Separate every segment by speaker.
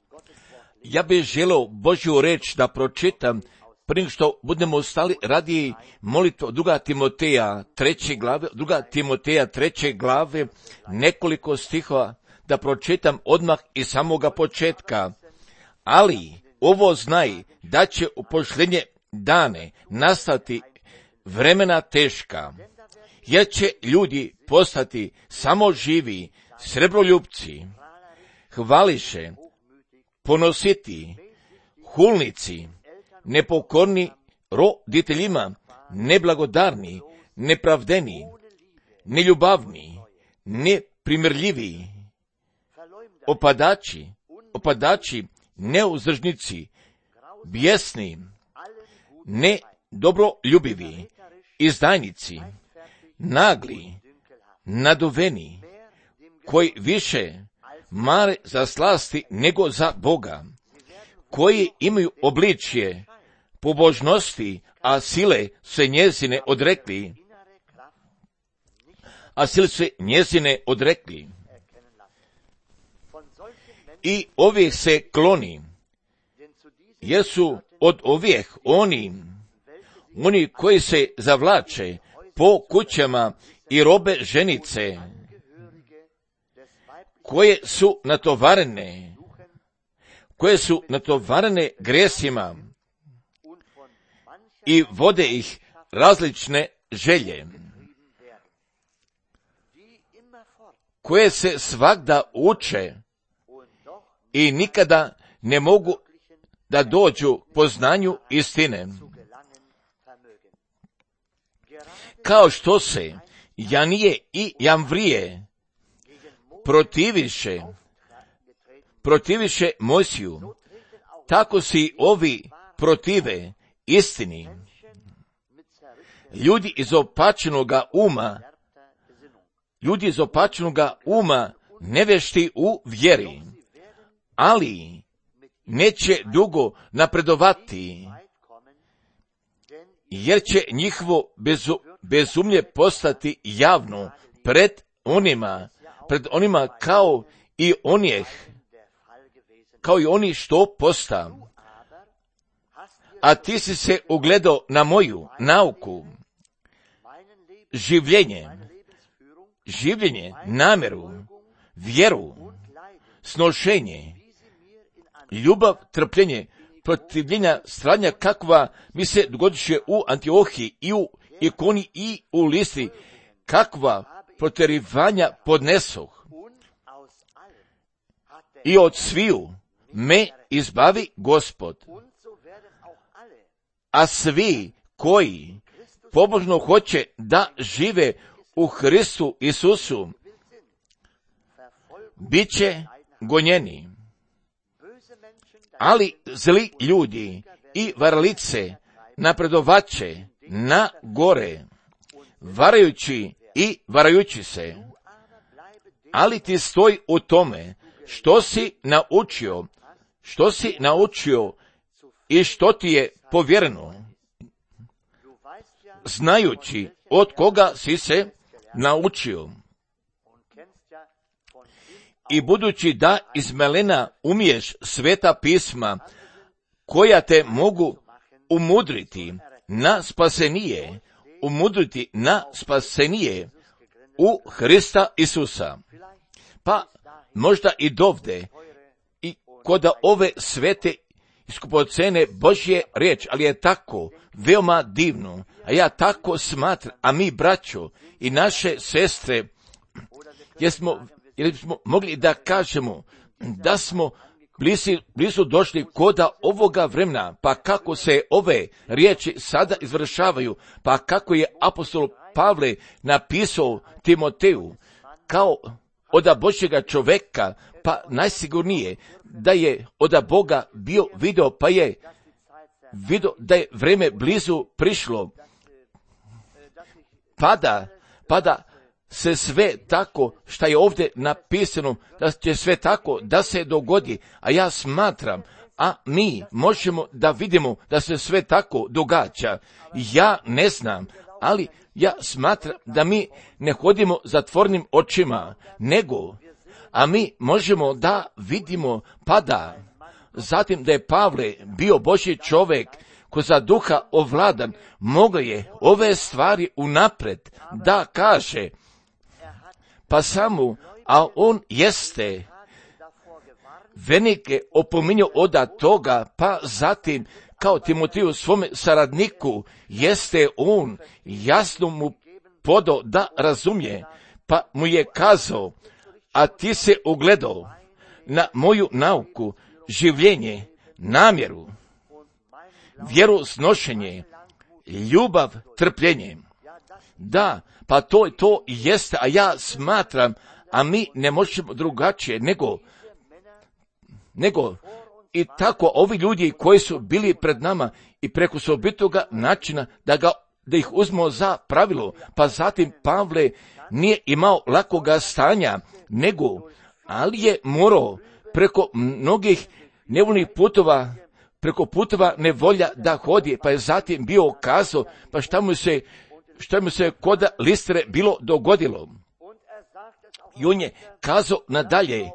Speaker 1: Ja bih želio Božju reč da pročitam prije što budemo stali radi molitva 2. Timoteja 3. glave, nekoliko stihova da pročitam odmah iz samoga početka. Ali ovo znaj da će u posljednje dane nastati vremena teška, jer će ljudi postati samo živi, srebroljupci, hvališe, ponositi, hulnici, nepokorni roditeljima, neblagodarni, nepravdeni, neljubavni, neprimirljivi, opadači, neuzdržnici, bijesni, nedobroljubivi, izdajnici, nagli, naduveni, koji više mare za slasti nego za Boga, koji imaju obličje pobožnosti, a sile se njezine odrekli. I ovih se kloni, jer su od ovih oni koji se zavlače po kućama i robe ženice, koje su natovarene grijesima i vode ih različne želje, koje se svagda uče i nikada ne mogu da dođu poznanju istine. Kao što se Janije i Jamvrije protiviše Mojsiju, tako si ovi protive istini. Ljudi iz opačenoga uma, nevešti u vjeri, ali neće dugo napredovati, jer će njihovo bezumlje postati javno pred onima kao i oni što posta. A ti si se ugledao na moju nauku, življenje, namjeru, vjeru, snošenje, ljubav, trpljenje, protivljenja, stradnja kakva mi se dogodiše u Antiohiji i u Ikoni i u Listri, kakva protjerivanja podnesoh. I od sviju me izbavi Gospod. A svi koji pobožno hoće da žive u Hristu Isusu, bit će gonjeni. Ali zli ljudi i varalice napredovaće na gore, varajući se. Ali ti stoj u tome što si naučio i što ti je povjereno, znajući od koga si se naučio. I budući da iz melena umiješ sveta pisma, koja te mogu umudriti na spasenije u Hrista Isusa. Pa možda i dovde i kod ove svete iskupocene Božje riječ, ali je tako veoma divno, a ja tako smatram, a mi braćo i naše sestre, jer smo mogli da kažemo da smo blizu došli koda ovoga vremena, pa kako se ove riječi sada izvršavaju, pa kako je apostol Pavle napisao Timoteju, kao oda Božjega čoveka, pa najsigurnije da je oda Boga bio video, pa je video da je vreme blizu prišlo, pada se sve tako što je ovdje napisano, da će sve tako da se dogodi, a ja smatram, a mi možemo da vidimo da se sve tako događa. Ja ne znam, ali ja smatram da mi ne hodimo zatvornim očima, a mi možemo da vidimo pada zatim da je Pavle bio Božji čovjek ko za duha ovladan, mogao je ove stvari unapred da kaže, pa samo, a on jeste vernike opominjao od toga, pa zatim kao Timotiju svome saradniku, jeste on jasno mu podao da razumije, pa mu je kazao, a ti se ugledao na moju nauku, življenje, namjeru, vjeru, snošenje, ljubav, trpljenje. Da, pa to jeste, a ja smatram, a mi ne možemo drugačije nego i tako ovi ljudi koji su bili pred nama i preko osobitoga načina da ih uzmemo za pravilo, pa zatim Pavle nije imao lakoga stanja, ali je morao preko mnogih nevoljnih putova, preko putova nevolja da hodi, pa je zatim bio kazao, pa šta mu se kod Listre bilo dogodilo. I on je kazao nadalje,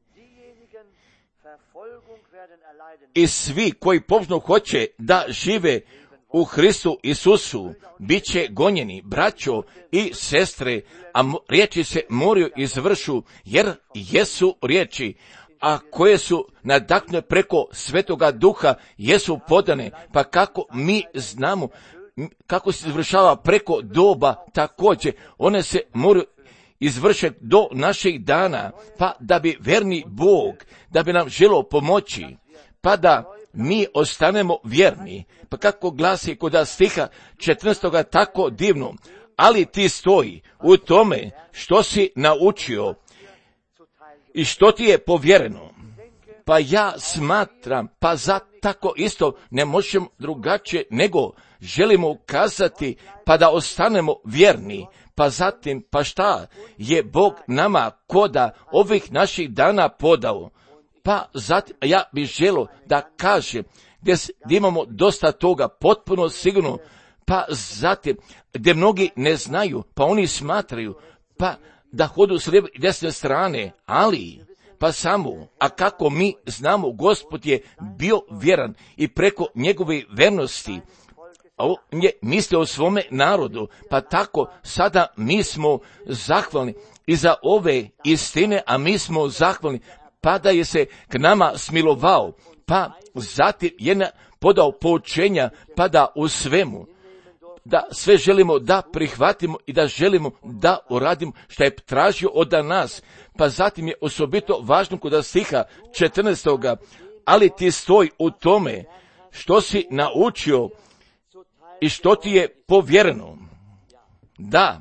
Speaker 1: i svi koji pobožno hoće da žive u Hristu Isusu, bit će gonjeni, braćo i sestre, a riječi se moraju izvršu, jer jesu riječi, a koje su nadahnute preko Svetoga Duha, jesu podane, pa kako mi znamo, kako se izvršava preko doba, također, one se moraju izvršiti do naših dana, pa da bi verni Bog, da bi nam želio pomoći, pa da mi ostanemo vjerni. Pa kako glasi kod stiha 14. tako divno, ali ti stoji u tome što si naučio i što ti je povjereno. Pa ja smatram, pa za tako isto ne možemo drugačije nego želimo ukazati, pa da ostanemo vjerni. Pa zatim, pa šta je Bog nama koda ovih naših dana podao? Pa zatim, ja bih želio da kažem, gdje imamo dosta toga, potpuno sigurno, pa zatim, gdje mnogi ne znaju, pa oni smatraju, pa da hodu s lijeve i desne strane, ali, pa samo, a kako mi znamo, Gospod je bio vjeran i preko njegove vernosti, on je mislio o svome narodu, pa tako sada mi smo zahvalni i za ove istine, a mi smo zahvalni, pa da je se k nama smilovao, pa zatim je podao poučenja, pa da u svemu, da sve želimo da prihvatimo i da želimo da uradimo što je tražio od nas, pa zatim je osobito važno kod stiha 14. ali ti stoj u tome što si naučio i što ti je povjereno. Da,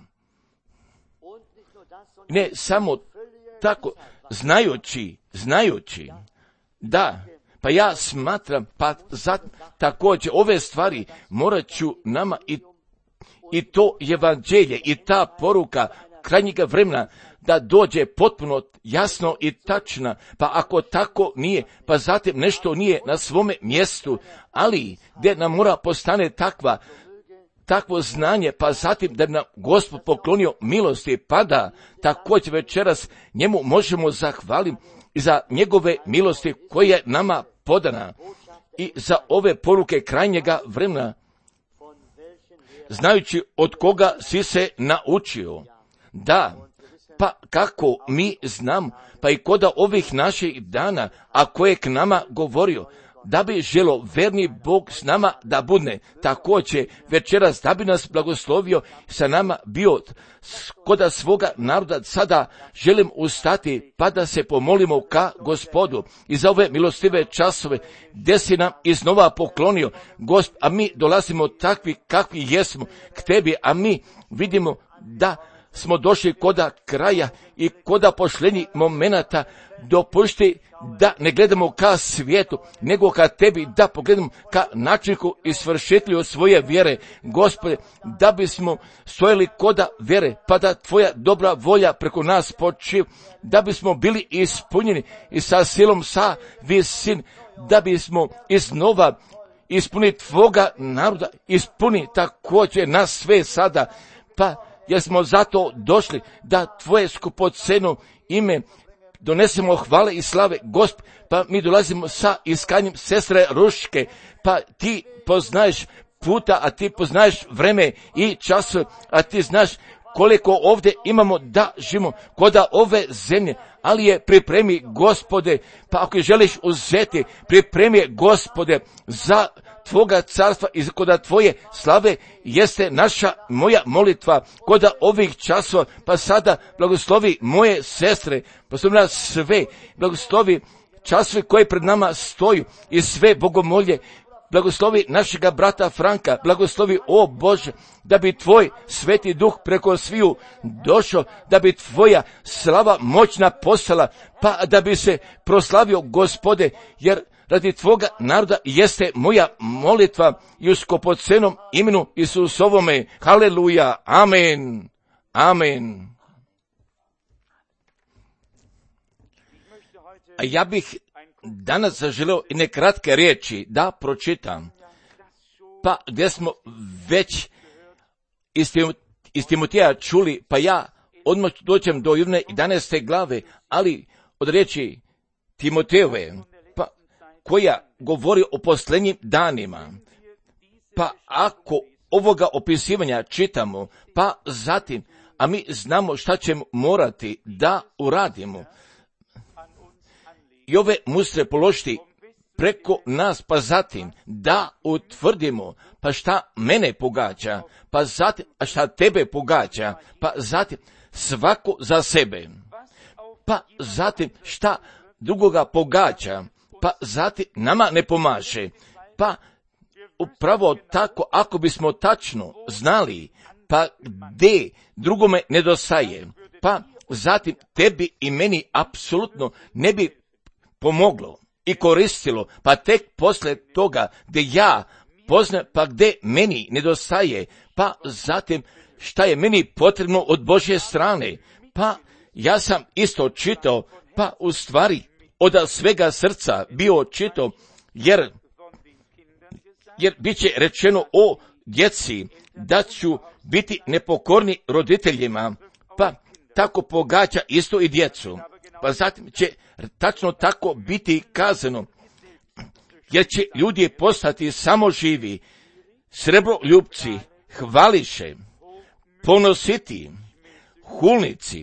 Speaker 1: ne samo tako, znajući, da, pa ja smatram, pa također ove stvari morat ću nama i to evanđelje i ta poruka krajnjega vremena da dođe potpuno jasno i tačna, pa ako tako nije, pa zatim nešto nije na svome mjestu, ali gdje nam mora postane takvo znanje, pa zatim da bi nam Gospod poklonio milosti, pa da također večeras njemu možemo zahvaliti i za njegove milosti koje je nama podana i za ove poruke krajnjega vremena, znajući od koga si se naučio. Da, pa kako mi znam, pa i koda ovih naših dana, a koje je k nama govorio, da bi želo verni Bog s nama da budne, također večeras da bi nas blagoslovio sa nama bio koda svoga naroda. Sada želim ustati pa da se pomolimo ka Gospodu i za ove milostive časove gdje si nam iznova poklonio, a mi dolazimo takvi kakvi jesmo k tebi, a mi vidimo da smo došli koda kraja i koda pošljenjih momenata. Dopušti da ne gledamo ka svijetu, nego ka tebi, da pogledamo ka načinku i svršitelju svoje vjere, Gospode, da bismo stojali koda vjere, pa da tvoja dobra volja preko nas počiva, da bismo bili ispunjeni i sa silom sa visin, da bismo iznova ispuni tvoga naroda, ispuni također nas sve sada, pa jer smo zato došli da tvoje skupoceno ime donesemo hvale i slave Gospod, pa mi dolazimo sa iskanjem sestre Ruške, pa ti poznaješ puta, a ti poznaješ vreme i čas, a ti znaš koliko ovdje imamo da živimo koda ove zemlje, ali je pripremi Gospode, pa ako je želiš uzeti, pripremi je Gospode za Tvoga carstva i koda Tvoje slave jeste moja molitva koda ovih časova, pa sada blagoslovi moje sestre, blagoslovi sve, blagoslovi časovi koji pred nama stoju i sve bogomolje, blagoslovi našega brata Franka, blagoslovi, o Bože, da bi Tvoj sveti duh preko sviju došao, da bi Tvoja slava moćna postala, pa da bi se proslavio Gospode, jer radi Tvoga naroda jeste moja molitva i u skopocenom imenu Isusovome. Haleluja, amen, amen. A ja bih danas zaželeo i nekratke riječi da pročitam, pa gdje smo već iz Timoteja čuli, pa ja odmah dođem do 11. glave, ali od riječi Timotejove, pa koja govori o posljednjim danima, pa ako ovoga opisivanja čitamo, pa zatim, a mi znamo šta ćemo morati da uradimo, i ove mustre položiti preko nas, pa zatim da utvrdimo, pa šta mene pogađa, pa zatim, a šta tebe pogađa, pa zatim svako za sebe, pa zatim šta drugoga pogađa, pa zatim nama ne pomaže, pa upravo tako, ako bismo tačno znali, pa gdje drugome nedostaje, pa zatim tebi i meni apsolutno ne bi pomoglo i koristilo, pa tek poslije toga gdje ja poznajem, pa gdje meni nedostaje, pa zatim šta je meni potrebno od Božje strane, pa ja sam isto čitao, pa u stvari od svega srca bio čitao, jer bit će rečeno o djeci da ću biti nepokorni roditeljima, pa tako pogađa isto i djecu. Pa zatim će tačno tako biti kazano, jer će ljudi postati samo živi, srebroljupci, hvališe, ponositi, hulnici.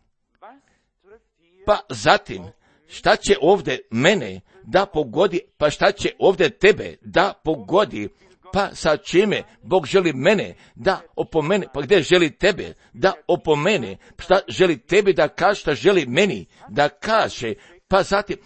Speaker 1: Pa zatim, šta će ovdje mene da pogodi, pa šta će ovdje tebe da pogodi, pa sa čime Bog želi mene da opomene, pa gdje želi tebe da opomene, šta želi tebi da kaže, šta želi meni da kaže, pa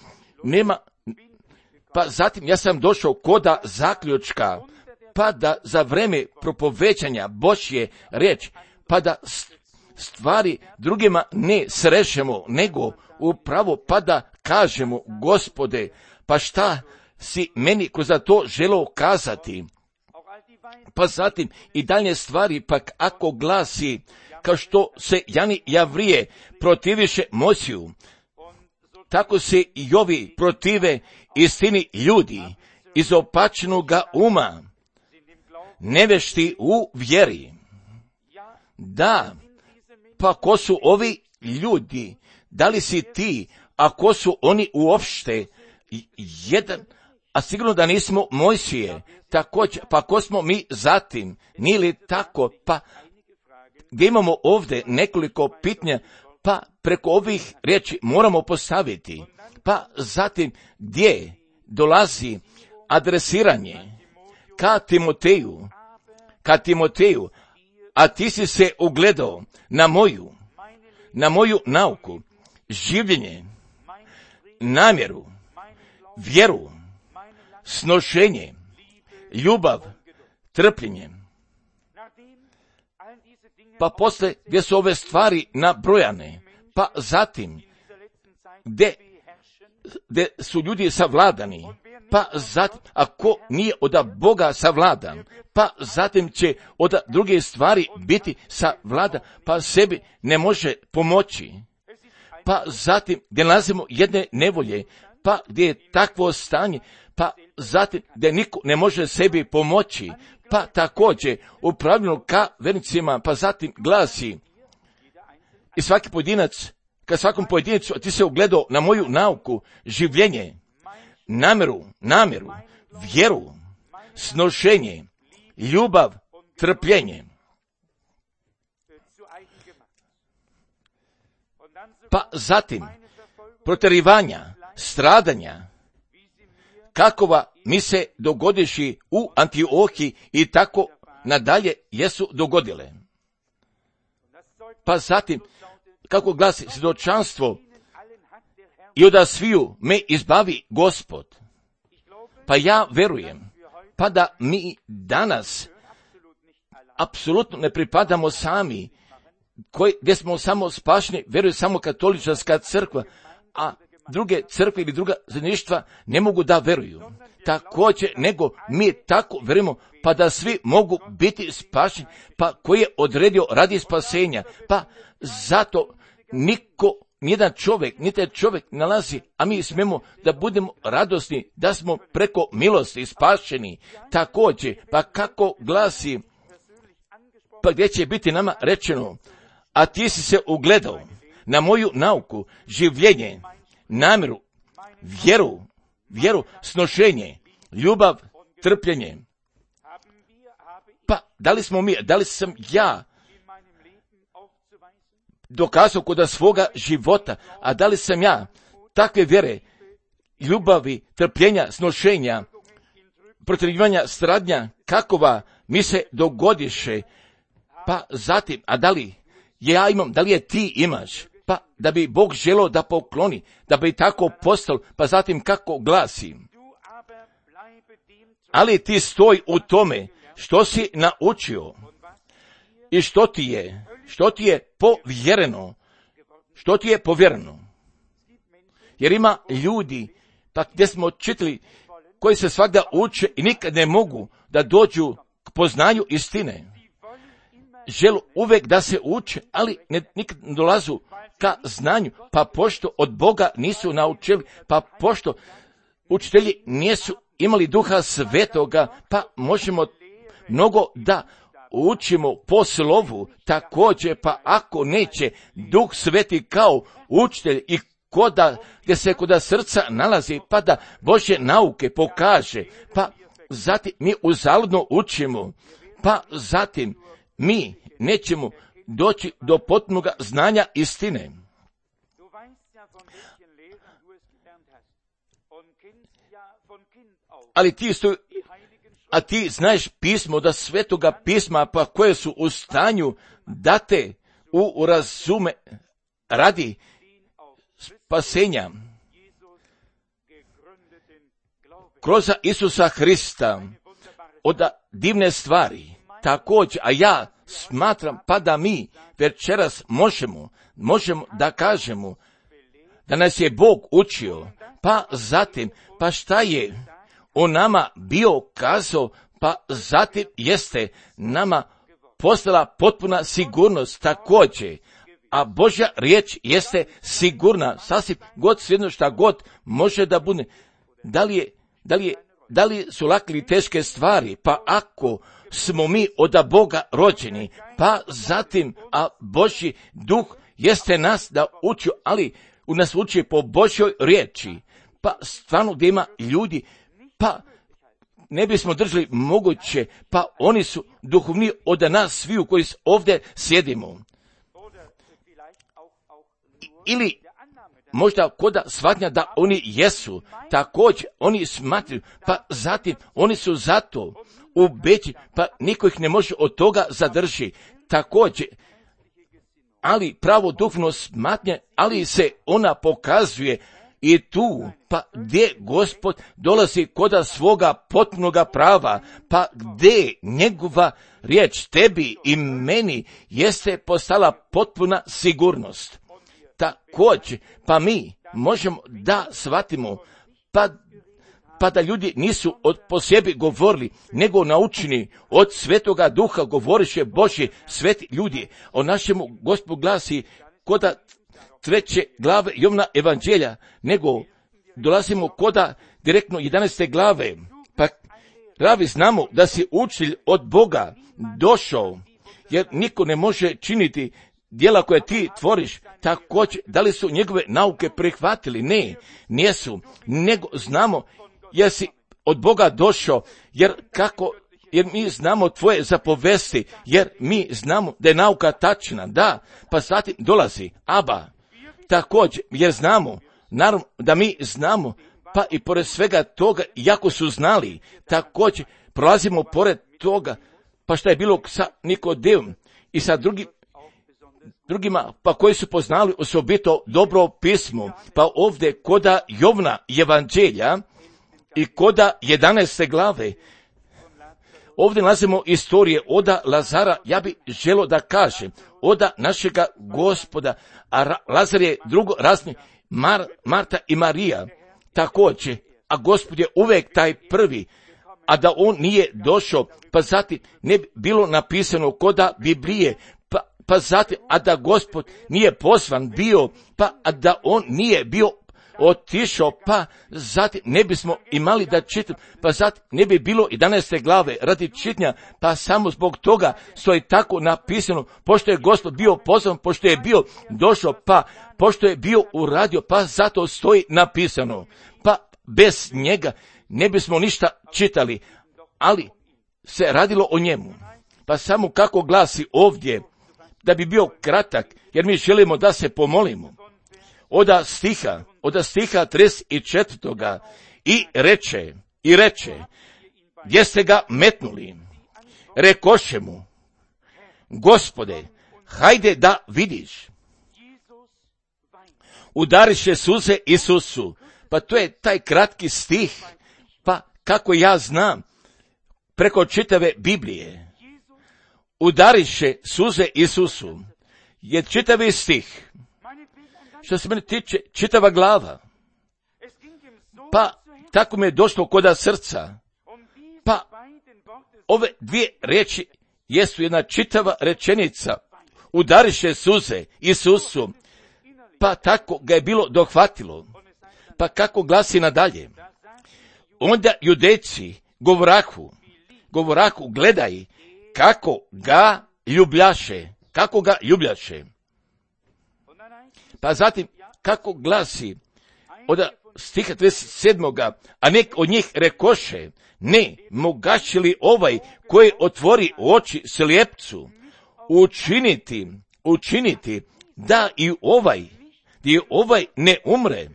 Speaker 1: zatim ja sam došao koda zaključka, pa da za vreme propovećanja Božje riječi, pa da stvari drugima ne srešemo, nego upravo pa da kažemo, Gospode, pa šta si meni ko za to želeo kazati. Pa zatim i dalje stvari, pak ako glasi, kao što se Jani Javrije protiviše Mojsiju, tako se i ovi protive istini ljudi izopačenoga uma, nevešti u vjeri. Da, pa ko su ovi ljudi? Da li si ti, a ko su oni uopšte? Jedan, a sigurno da nismo Mojsije, također, pa ko smo mi zatim? Nije li tako? Pa gdje imamo ovdje nekoliko pitanja, pa preko ovih riječi moramo postaviti. Pa zatim gdje dolazi adresiranje ka Timoteju, a ti si se ugledao na moju nauku, življenje, namjeru, vjeru, snošenje, ljubav, trpljenje. Pa posle gdje su ove stvari nabrojane, pa zatim gdje su ljudi savladani, pa zatim ako nije od Boga savladan, pa zatim će od druge stvari biti savladan, pa sebi ne može pomoći. Pa zatim gdje nalazimo jedne nevolje, pa gdje je takvo stanje, pa zatim gdje niko ne može sebi pomoći, pa također upravljeno ka vernicima, pa zatim glasi i svaki pojedinac ka svakom pojedincu, a ti se ugledao na moju nauku, življenje, namjeru, vjeru, snošenje, ljubav, trpljenje. Pa zatim, protjerivanja, stradanja, kakova mi se dogodiši u Antiohiji i tako nadalje jesu dogodile. Pa zatim, kako glasi svjedočanstvo, i od sviju me izbavi Gospod. Pa ja verujem, pa da mi danas apsolutno ne pripadamo sami, gdje smo samo spašeni, vjeruje samo katolička crkva, a druge crkve ili druga zajedništva ne mogu da veruju. Također, nego mi tako verujemo, pa da svi mogu biti spašeni, pa koji je odredio radi spasenja, pa zato nijedan čovjek nalazi, a mi smemo da budemo radosni, da smo preko milosti spašeni. Također, pa kako glasi, pa gdje će biti nama rečeno, a ti si se ugledao na moju nauku, življenje, namjeru, vjeru, snošenje, ljubav, trpljenje. Pa da li sam ja dokazao kod svoga života, a da li sam ja takve vjere, ljubavi, trpljenja, snošenja, protjerivanja, stradnja, kakova mi se dogodiše, pa zatim, a da li ja imam, da li je ti imaš, pa da bi Bog želio da pokloni, da bi tako postalo, pa zatim kako glasi. Ali ti stoj u tome što si naučio i što ti je povjereno. Jer ima ljudi, pa gdje smo čitali, koji se svakda uče i nikad ne mogu da dođu k poznanju istine. Želu uvijek da se uče, ali nikad ne dolazu ka znanju, pa pošto od Boga nisu naučili, pa pošto učitelji nisu imali Duha Svetoga, pa možemo mnogo da učimo po slovu. Također, pa ako neće Duh Sveti kao učitelj i gdje se kod srca nalazi, pa da Božje nauke pokaže, pa zatim mi uzaludno učimo, pa zatim mi nećemo doći do potpunog znanja istine. Ali ti znaš pismo, da svetoga pisma, pa koje su u stanju da te razume radi spasenja kroz Isusa Hrista od divne stvari. Također, a ja smatram pa da mi večeras možemo da kažemo da nas je Bog učio, pa zatim, pa šta je on nama bio kazao, pa zatim jeste nama postala potpuna sigurnost također, a Božja riječ jeste sigurna, sasvim god svejedno šta god može da bude. Da li su lake ili teške stvari, pa ako smo mi od Boga rođeni, pa zatim, a Božji duh jeste nas da učio, ali u nas uči po Božjoj riječi, pa stvarno gdje ima ljudi, pa ne bismo držali moguće, pa oni su duhovni od nas sviju koji ovdje sjedimo. Ili možda koda shvatnja da oni jesu, također oni smatruju, pa zatim oni su zato ubeđeni, pa niko ih ne može od toga zadrži. Također, ali pravo duhovno smatnje, ali se ona pokazuje i tu, pa gdje Gospod dolazi koda svoga potpunoga prava, pa gdje njegova riječ tebi i meni jeste postala potpuna sigurnost. Također, pa mi možemo da shvatimo, pa da ljudi nisu po sebi govorili, nego naučeni od Svetoga Duha govoriše Božje sveti ljudi. O našemu Gospodu glasi koda 3. glave Jovna evanđelja, nego dolazimo koda direktno 11. glave. Pa pravi znamo da si učitelj od Boga došao, jer niko ne može činiti djela koje ti tvoriš, također, da li su njegove nauke prihvatili? Ne, nijesu, nego znamo, jer si od Boga došao, jer mi znamo tvoje zapovesti, jer mi znamo da je nauka tačna, da, pa zatim dolazi Aba, također, jer znamo, naravno da mi znamo, pa i pored svega toga, jako su znali, također prolazimo pored toga, pa šta je bilo sa Nikodeom i sa drugima, pa koji su poznali osobito dobro pismo, pa ovdje koda Jovna evanđelja i koda 11. glave, ovdje nalazimo istorije oda Lazara, ja bih želio da kažem, oda našega Gospoda, a Lazar je drugo razni, Marta i Marija, također, a Gospod je uvijek taj prvi, a da on nije došao, pa zatim ne bi bilo napisano koda Biblije, pa zatim, a da Gospod nije pozvan bio, pa a da on nije bio otišao, pa zatim ne bismo imali da čitamo, pa zatim ne bi bilo 11. glave radi čitanja, pa samo zbog toga stoji tako napisano, pošto je Gospod bio pozvan, pošto je bio došao, pa pošto je bio uradio, pa zato stoji napisano, pa bez njega ne bismo ništa čitali, ali se radilo o njemu. Pa samo kako glasi ovdje, da bi bio kratak, jer mi želimo da se pomolimo. Oda stiha 34. I reče, gdje ste ga metnuli? Rekoše mu, Gospode, hajde da vidiš. Udariše suze Isusu. Pa to je taj kratki stih, pa kako ja znam, preko čitave Biblije. Udariše suze Isusu je čitavi stih. Što se mene tiče, čitava glava. Pa tako mi je došlo koda srca. Pa ove dvije riječi jesu jedna čitava rečenica. Udariše suze Isusu. Pa tako ga je bilo dohvatilo. Pa kako glasi nadalje? Onda Judejci govorahu, gledaj kako ga ljubljaše. Pa zatim, kako glasi od stiha 37. A nek od njih rekoše, ne, mogaće li ovaj koji otvori oči slijepcu učiniti da i ovaj ne umre.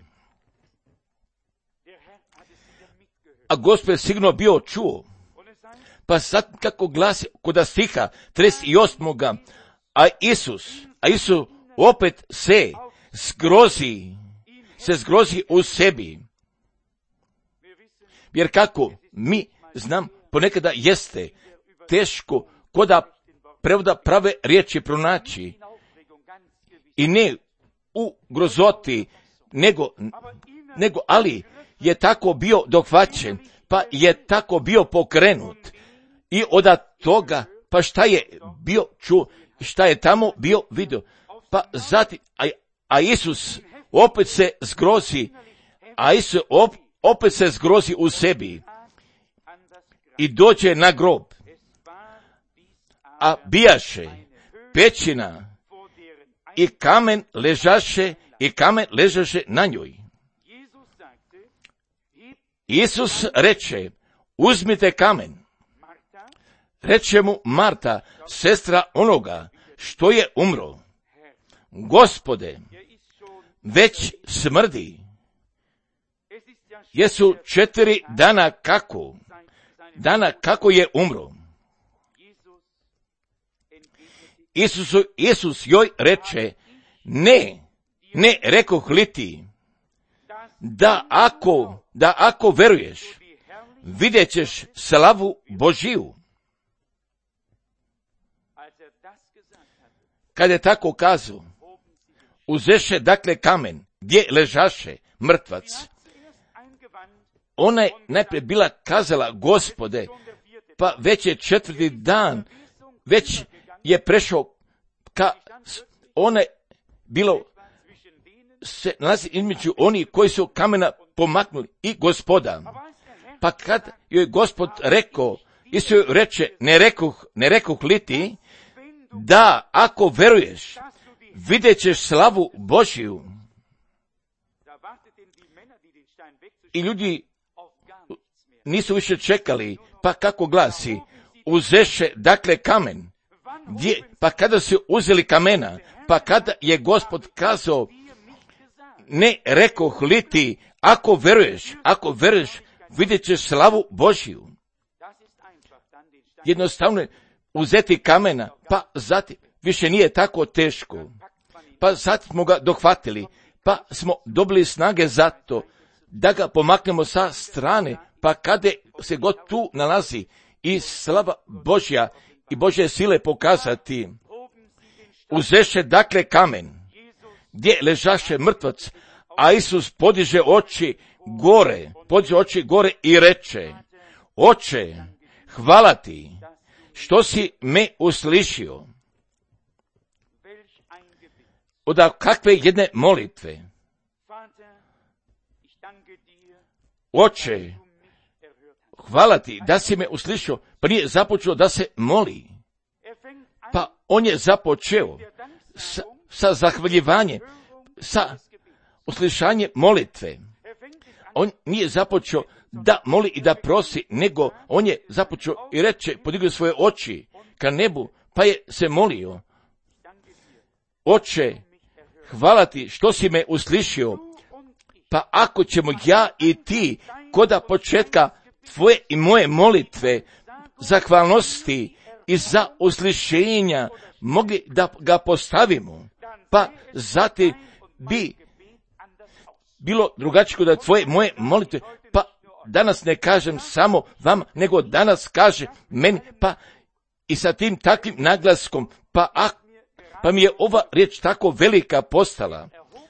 Speaker 1: A Gospod je sigurno bio čuo. Pa sad kako glasi kod stiha 38. A Isus opet se zgrozi u sebi. Jer kako mi znam, ponekada jeste teško koda prevoda prave riječi pronaći. I ne u grozoti, nego ali je tako bio dohvaćen, pa je tako bio pokrenut. I od toga, pa šta je bio čuo, šta je tamo bio vidio. Pa zatim, a Isus opet se zgrozi, u sebi i dođe na grob, a bijaše pećina i kamen ležaše na njoj. Isus reče, uzmite kamen. Reče mu Marta, sestra onoga što je umro. Gospode, već smrdi. Jesu 4 dana kako je umro. Isus joj reče, ne rekoh li ti, da ako veruješ, vidjet ćeš slavu Božiju. Kad je tako kazao, uzeše dakle kamen, gdje ležaše mrtvac. Ona je najprije bila kazala, Gospode, pa već je 4. dan, već je prešao ona je bilo se nalazi između onih koji su kamena pomaknuli i Gospoda. Pa kad joj Gospod rekao, Isus joj reče, ne rekoh li ti, da ako veruješ, vidjet ćeš slavu Božju. I ljudi nisu više čekali, pa kako glasi, uzeše dakle kamen. Pa kada su uzeli kamena, pa kada je Gospod kazao, ne rekoh li ti, ako veruješ, vidjet ćeš slavu Božju. Jednostavno je uzeti kamena, pa zatim više nije tako teško. Pa zatim smo ga dohvatili, pa smo dobili snage za to, da ga pomaknemo sa strane, pa kada se god tu nalazi i slava Božja i Božje sile pokazati. Uzeše dakle kamen, gdje ležaše mrtvac, a Isus podiže oči gore i reče, Oče, hvala ti, što si me uslišio. Od kakve jedne molitve. Oče, hvala ti da si me uslišio, pa nije započeo da se moli. Pa on je započeo sa zahvaljivanjem, sa uslišanjem molitve. On nije započeo da moli i da prosi, nego on je započeo i reče, podigao svoje oči ka nebu, pa je se molio. Oče, hvala ti što si me uslišio, pa ako ćemo ja i ti koda početka tvoje i moje molitve, zahvalnosti i za uslišenja mogli da ga postavimo, pa zatim bi bilo drugačije da tvoje moje molitve, pa danas ne kažem samo vam, nego danas kaže meni, pa i sa tim takvim naglaskom, pa mi je ova riječ tako velika postala.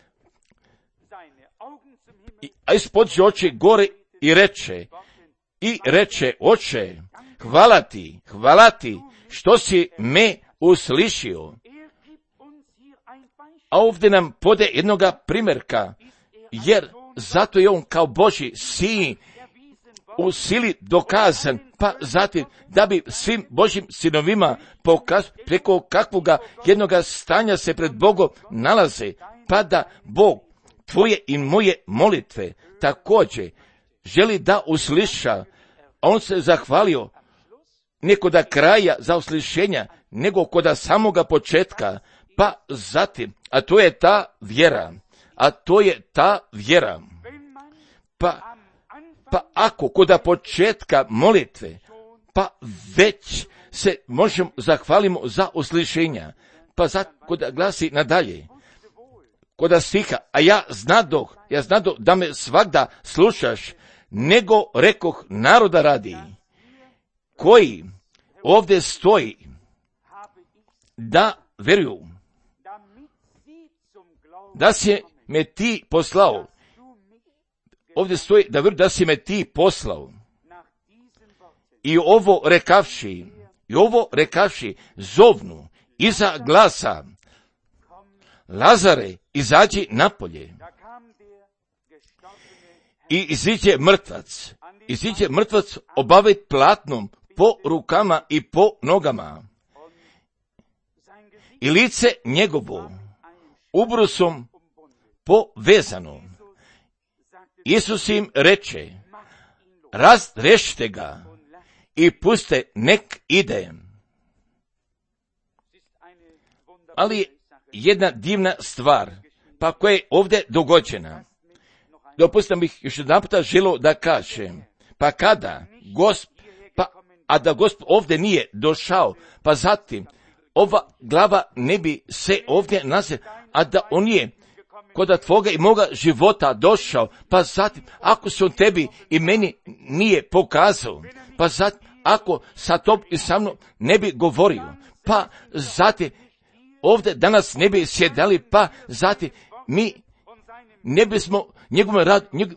Speaker 1: A ispod oči gore i reče, Oče, hvala ti, što si me uslišio. A ovdje nam pode jednoga primjerka, jer zato je on kao Božji sin u sili dokazan, pa zatim da bi svim Božjim sinovima pokazao preko kakvoga jednoga stanja se pred Bogom nalaze, pa da Bog tvoje i moje molitve također želi da usliša, a on se zahvalio ne koda kraja za uslišenja, nego koda samoga početka, pa zatim, a to je ta vjera, pa ako koda početka molitve, pa već se možemo zahvalimo za uslišenja, pa koda glasi nadalje, koda stiha, a ja znadoh da me svagda slušaš, nego rekoh naroda radi, koji ovdje stoji, da veruju, da si me ti poslao. Ovdje stoji da veruju da si me ti poslao. I ovo rekavši, zovnu iza glasa, Lazare, izađi napolje. I iziđe mrtvac obavit platnom po rukama i po nogama. I lice njegovo ubrusom povezano. Isus im reče, razrešite ga i puste nek ide. Ali jedna divna stvar, pa koja je ovdje dogođena. Dopustam bih još jedan puta želio da kažem, pa kada a da Gospod ovdje nije došao, pa zatim ova glava ne bi se ovdje nazvala, a da on je koda tvoga i moga života došao, pa zatim ako se on tebi i meni nije pokazao, pa zatim ako sa tobom i sa mnom ne bi govorio, pa zatim ovdje danas ne bi sjedali, pa zatim mi ne bismo njegovom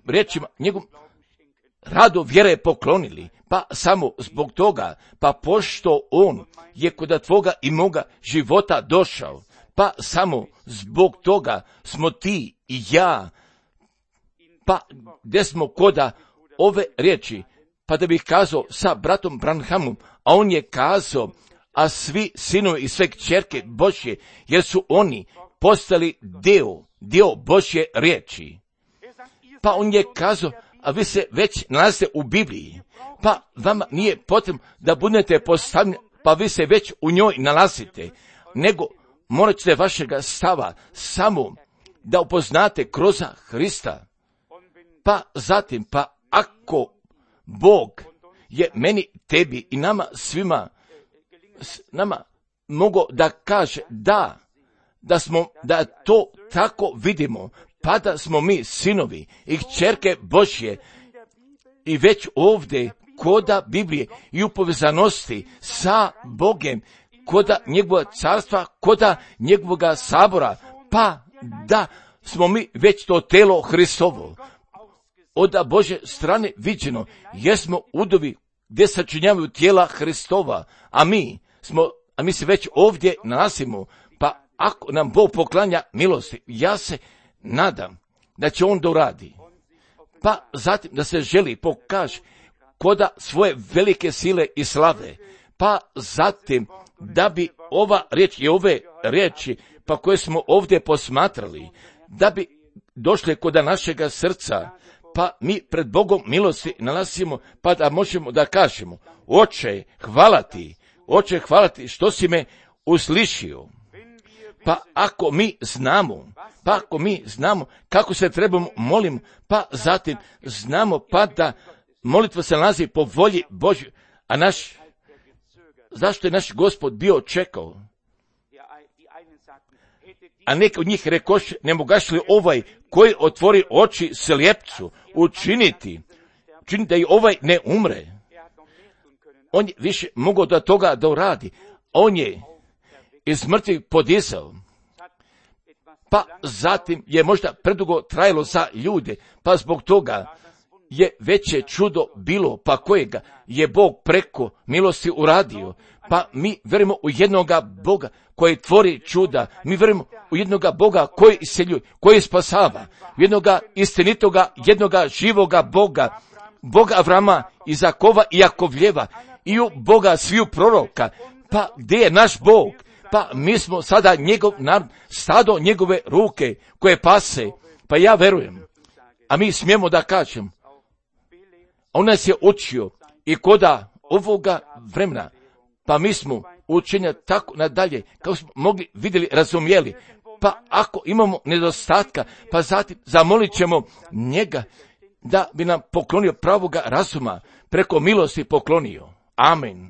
Speaker 1: radu vjere poklonili, pa samo zbog toga, pa pošto on je koda tvoga i moga života došao, pa samo zbog toga smo ti i ja, pa gdje smo koda ove riječi, pa da bih kazao sa bratom Branhamom, a on je kazao, a svi sinovi i sve kćerke Božje, jer su oni postali dio Božje riječi. Pa on je kazao, a vi se već nalazite u Bibliji, pa vama nije potrebno da budete postavljeni, pa vi se već u njoj nalazite, nego morat ćete vašega stava samo da upoznate kroz Hrista. Pa zatim, pa ako Bog je meni, tebi i nama svima, nama mogo da kaže da to tako vidimo, pa da smo mi sinovi i kćerke Božje i već ovdje koda Biblije i u povezanosti sa Bogem, koda njegovog carstva, koda njegovoga sabora, pa da smo mi već to telo Hristovo. Od Božje strane viđeno, jesmo udovi gdje sačinjavaju tijela Hristova, a mi se već ovdje nalazimo, pa ako nam Bog poklanja milosti, ja se nadam da će on doradi. Pa zatim da se želi pokaže koda svoje velike sile i slave, pa zatim da bi ova riječ i ove riječi pa koje smo ovdje posmatrali, da bi došle koda našega srca, pa mi pred Bogom milosti nalazimo, pa da možemo da kažemo, Oče, hvala ti što si me uslišio. Pa ako mi znamo kako se trebamo molimo, pa zatim znamo pa da molitva se nalazi po volji Božjoj, zašto je naš Gospod bio čekao? A neki od njih rekoše, ne mogaš li ovaj koji otvori oči slijepcu učiniti da i ovaj ne umre? On je više mogao do toga da uradi. On je iz mrtvih podizao. Pa zatim je možda predugo trajalo za ljude, pa zbog toga je veće čudo bilo, pa kojega je Bog preko milosti uradio. Pa mi vjerujemo u jednoga Boga koji tvori čuda, mi vjerujemo u jednoga Boga koji isceljuje, koji spasava, u jednoga istinitoga, jednoga živoga Boga, Boga Avrama, Izakova i Jakovljeva, i u Boga sviju proroka. Pa gdje je naš Bog? Pa mi smo sada njegov narod, stado njegove ruke koje pase. Pa ja verujem, a mi smijemo da kažem, on nas je učio i koda ovoga vremena, pa mi smo učenja tako nadalje, kao smo mogli, vidjeli, razumjeli. Pa ako imamo nedostatka, pa zatim zamolit ćemo njega da bi nam poklonio pravoga razuma, preko milosti poklonio. Amen.